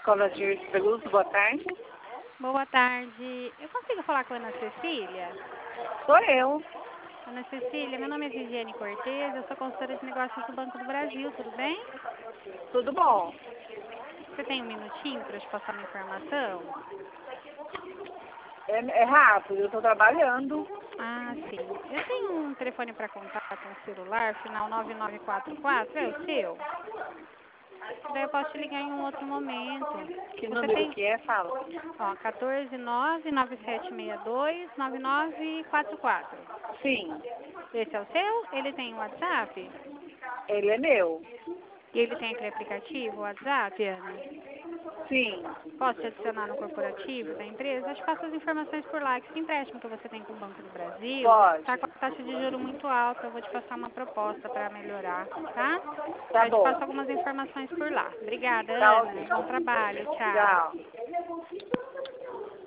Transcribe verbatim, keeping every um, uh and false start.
Escola de Peluso, boa tarde. Boa tarde. Eu consigo falar com a Ana Cecília? Sou eu. Ana Cecília, meu nome é Viviane Cortez, eu sou consultora de negócios do Banco do Brasil, tudo bem? Tudo bom? Você tem um minutinho para eu te passar uma informação? É, é rápido, eu estou trabalhando. Ah, sim. Eu tenho um telefone para contato, um celular, final nove nove quatro quatro, é o seu? Daí eu posso te ligar em um outro momento. Que Você número tem, que é? Fala. ó, um quatro nove nove sete seis dois nove nove quatro quatro. Sim, Esse é o seu? Ele tem um WhatsApp? ele é meu. E ele tem aquele aplicativo, WhatsApp, Ana? Sim, Posso te adicionar no corporativo da empresa? Eu te passo as informações por lá, que esse empréstimo que você tem com o Banco do Brasil pode. está com a taxa de juros muito alta. Eu vou te passar uma proposta para melhorar, tá? Tá Eu te bom. passo algumas informações por lá. Obrigada, Tá Ana. Bom ótimo. trabalho. Tchau. Tchau.